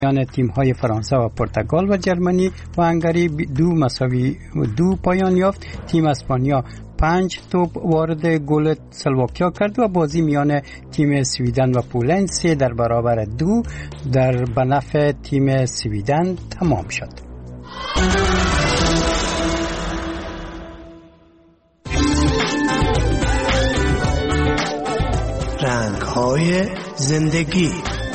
میان تیم‌های فرانسه و پرتغال و جرمنی و هنگری 2-2 پایان یافت. تیم اسپانیا 5 توپ وارد گل سلواکیا کرد و بازی میان تیم سویدن و پولند 3-2 در به نفع تیم سویدن تمام شد. رنگ‌های زندگی.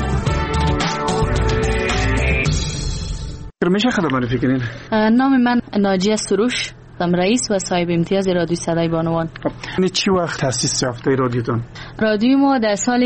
میشه خدا معرفی کنین؟ نام من ناجیه سروش، رئیس و صاحب امتیاز رادیو صدای بانوان. چی وقت تأسیس یافته رادیوتون؟ رادیو ما در سال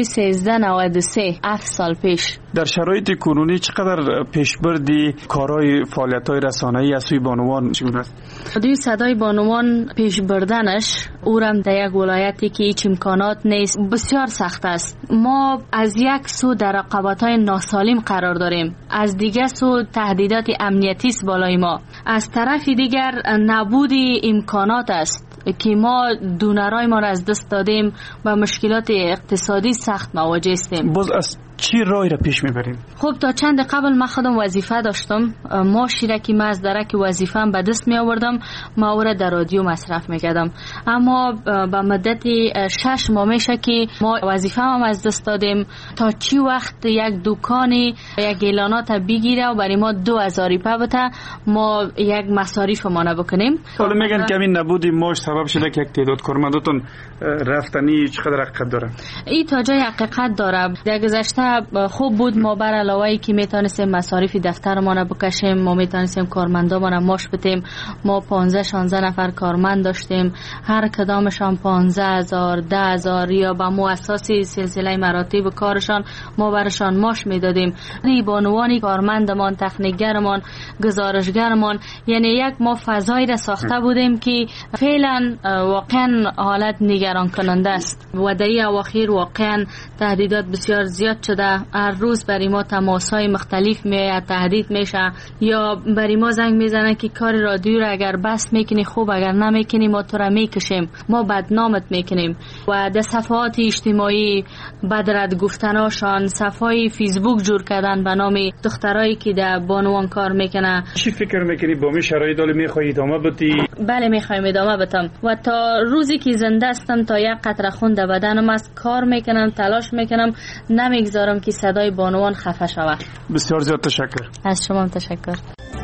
1393 7 سال پیش. در شرایط کنونی چقدر پیشبردی کارهای فعالیت‌های رسانه‌ای از سوی بانوان چگونه است؟ رادیو صدای بانوان پیش بردنش اورم در یک ولایتی که هیچ امکانات نیست بسیار سخت است. ما از یک سو در رقابت‌های ناسالم قرار داریم، از دیگر سو تهدیدات امنیتی است بالای ما، از طرف دیگر نبود امکانات است که ما دونرای ما را از دست دادیم و مشکلات اقتصادی سخت مواجه هستیم. باز از چی راه را پیش میبریم؟ خب تا چند قبل من خودم وظیفه داشتم، ماشی را که من از درک وظیفه‌ام به دست می آوردم ما او را در رادیو مصرف میکردم، اما به مدت 6 ماه میشه که ما وظیفه‌ام از دست دادیم. تا چی وقت یک دکانی یک اعلانات بگیره و برای ما 2000 روپیه بده ما یک مصاریف ما بکنیم. حالا میگن که این نبود ماش سبب شده که یک تعداد کارمنداتون رفتنی چقدر حقیقت داره؟ این تا جای حقیقت داره. در گذشته خوب بود ما بر علاوه ای که میتونستیم مصارف دفترمان بکشیم، ما میتونستیم کارمندامون ماش بدیم. ما 15-16 نفر کارمند داشتیم، هر کدامشان 15000 10000 یا با مو اساسی سلسله مراتب کارشان ما برشان ماش میدادیم. بانوانی کارمندمان، تکنیکگرمان، گزارشگرمان، یعنی یک ما فضایی را ساخته بودیم که فعلا واقعا حالت نگران کننده است و در این اواخر واقعا تهدیدات بسیار زیاد شده. هر روز برای ما تماس‌های مختلف میاد، تهدید میشه یا برای ما زنگ میزنن که کار رادیو را اگر بس میکنی خوب، اگر نمیکنی ما تو را میکشیم، ما بدنامت میکنیم. و در صفحات اجتماعی بدرد گفتناشان، صفحه فیسبوک جور کردن به نام دخترایی که در بانوان کار میکنه. چی فکر میکنی با می شرایط دال میخوای ادامه بدی؟ بله میخوایم ادامه بدم و تا روزی که زنده هستم تا یک قطره خون در بدنم است کار میکنم، تلاش میکنم، نمیگذارم که صدای بانوان خفه شود. بسیار زیاد تشکر. از شما تشکر.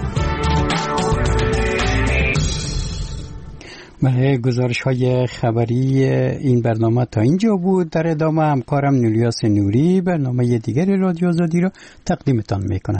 بله، گزارش های خبری این برنامه تا اینجا بود. در ادامه همکارم نولیاس نوری برنامه دیگر رادیو آزادی را تقدیمتان میکنه.